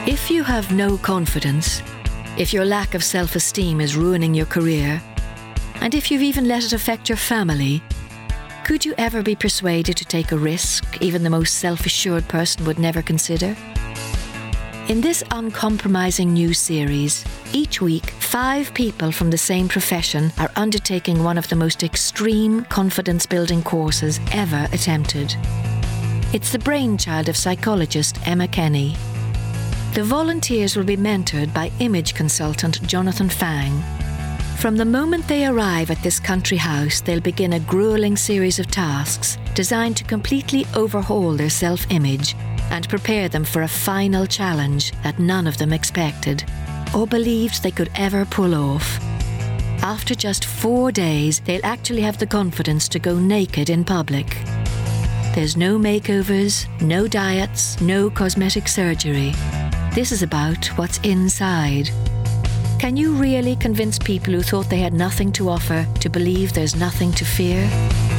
If you have no confidence, if your lack of self-esteem is ruining your career, and if you've even let it affect your family, could you ever be persuaded to take a risk even the most self-assured person would never consider? In this uncompromising new series, each week, 5 people from the same profession are undertaking one of the most extreme confidence-building courses ever attempted. It's the brainchild of psychologist Emma Kenny. The volunteers will be mentored by image consultant Jonathan Fang. From the moment they arrive at this country house, they'll begin a grueling series of tasks designed to completely overhaul their self-image and prepare them for a final challenge that none of them expected or believed they could ever pull off. After just 4 days, they'll actually have the confidence to go naked in public. There's no makeovers, no diets, no cosmetic surgery. This is about what's inside. Can you really convince people who thought they had nothing to offer to believe there's nothing to fear?